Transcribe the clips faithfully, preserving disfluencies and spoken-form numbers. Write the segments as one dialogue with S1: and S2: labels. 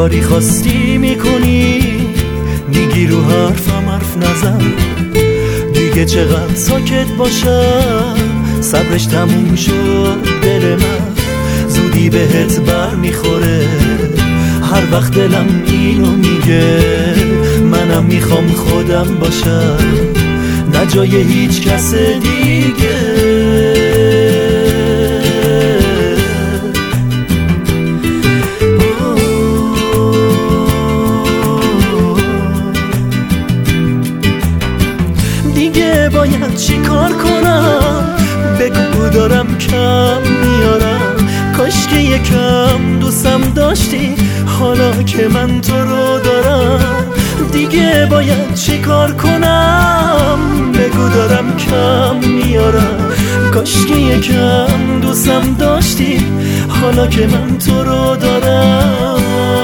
S1: کاری خواستی میکنی، میگی رو حرفم حرف نزن. دیگه چقدر ساکت باشم، صبرش تموم شد دل من. زودی بهت بر میخوره، هر وقت دلم اینو میگه. منم میخوام خودم باشم، نه جای هیچ کس دیگه. دیگه باید چی کار کنم؟ بگو دارم کم میارم. کاش که یکم دوستم داشتی حالا که من تو رو دارم. دیگه باید چی کار کنم؟ بگو دارم کم میارم. کاش که یکم دوستم داشتی حالا که من تو رو دارم.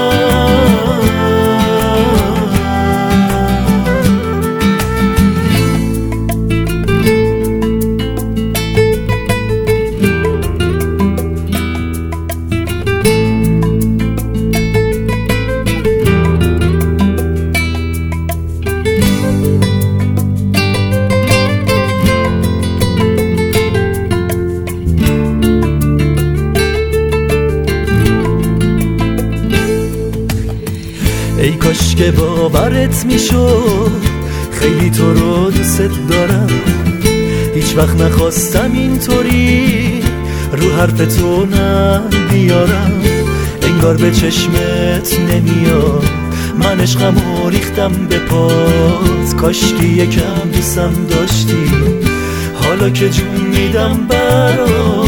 S1: ای کاش که باورت میشد، خیلی تو رو دوست دارم. هیچ وقت نخواستم اینطوری رو حرف تو نبیارم. انگار به چشمت نمیاد، من عشقمو ریختم به پات. کاش که یکم دوستم داشتی حالا که جون میدم برات.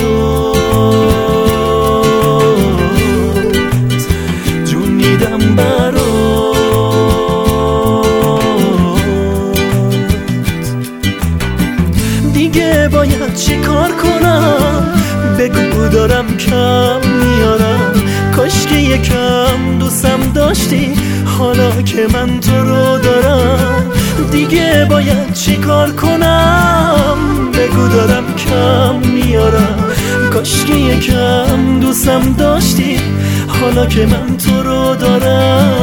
S1: جون میدم برات. دیگه باید چی کار کنم؟ بگو دارم کم میارم. کاش که یکم دوستم داشتی حالا که من تو رو دارم. دیگه باید چی کار کنم؟ بگو دارم کم میارم. کاش که یکم دوستم داشتی حالا که من تو رو دارم.